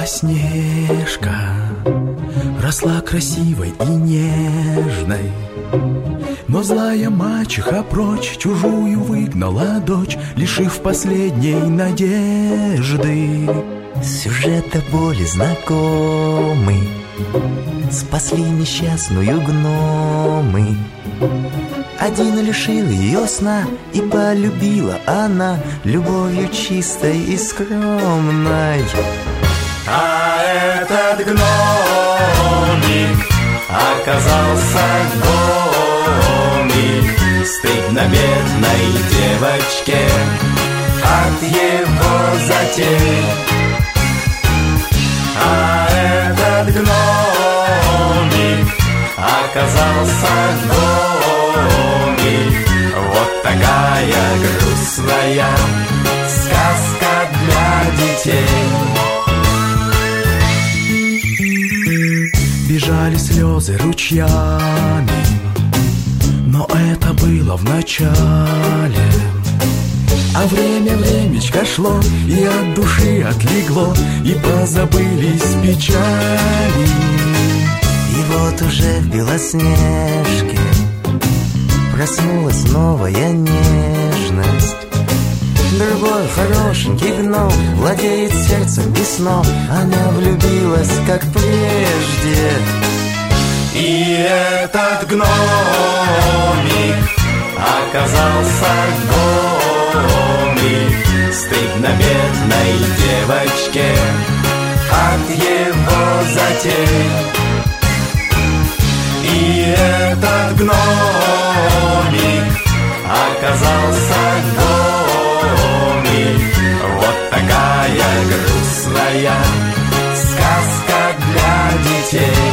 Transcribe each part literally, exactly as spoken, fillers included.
Белоснежка росла красивой и нежной, но злая мачеха прочь чужую выгнала дочь, лишив последней надежды. Сюжет до боли знакомый, спасли несчастную гномы. Один лишил ее сна, и полюбила она любовью чистой и скромной. А этот гномик оказался гномик, стыдно бедной девочке от его затей. А этот гномик оказался гномик, вот такая грустная сказка для детей. Бежали слезы ручьями, но это было в начале. А время времечко шло, и от души отлегло, и позабылись печали. И вот уже в Белоснежке проснулась новая нежность. Другой хорошенький гном владеет сердцем и сном. Она влюбилась, как прежде. И этот гномик оказался гномик, стыдно бедной девочке от его затей. И этот гномик оказался гномик, вот такая грустная сказка для детей.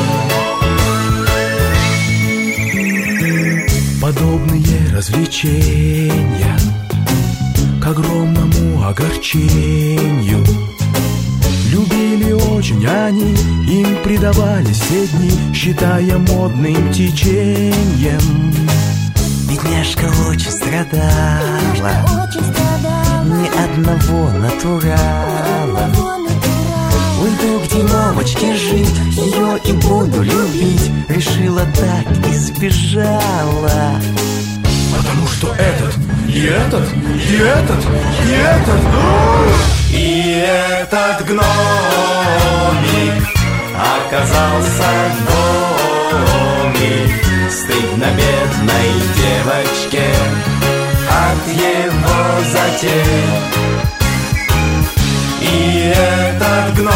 Подобные развлечения к огромному огорчению любили очень они, им предавались все дни, считая модным течением. Бедняжка очень страдала, ни одного натурала. Уйду к Димовочке жить, ее и буду любить. Решила так и сбежала. Потому что этот, и этот, и этот, и этот. И этот гномик оказался гномик, стыдно бедной девочке от его затей. И этот гномик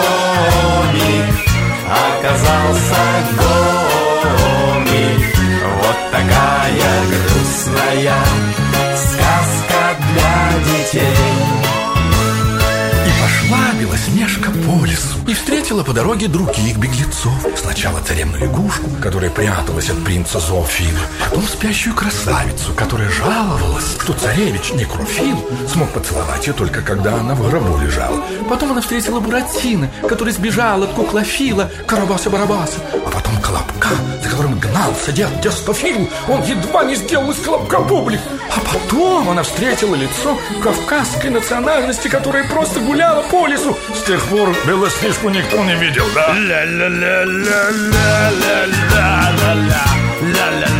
оказался гномик, вот такая грустная сказка для детей. И пошла Белоснежка по лесу и встретила по дороге других беглецов. Сначала царевну лягушку, которая пряталась от принца Зоофила, потом спящую красавицу, которая жаловалась, что царевич Некрофил смог поцеловать ее только когда она в гробу лежала. Потом она встретила Буратино, который сбежал от куклофила Карабаса-Барабаса, а потом Колобка, за которым гнался дед Тестофил. Он едва не сделал из Колобка бублик. А потом она встретила лицо кавказской национальности, которая просто гуляла по лесу. С тех пор Белоснежку никто не видел, да? Ля-ля-ля-ля-ля-ля-ля-ля-ля-ля.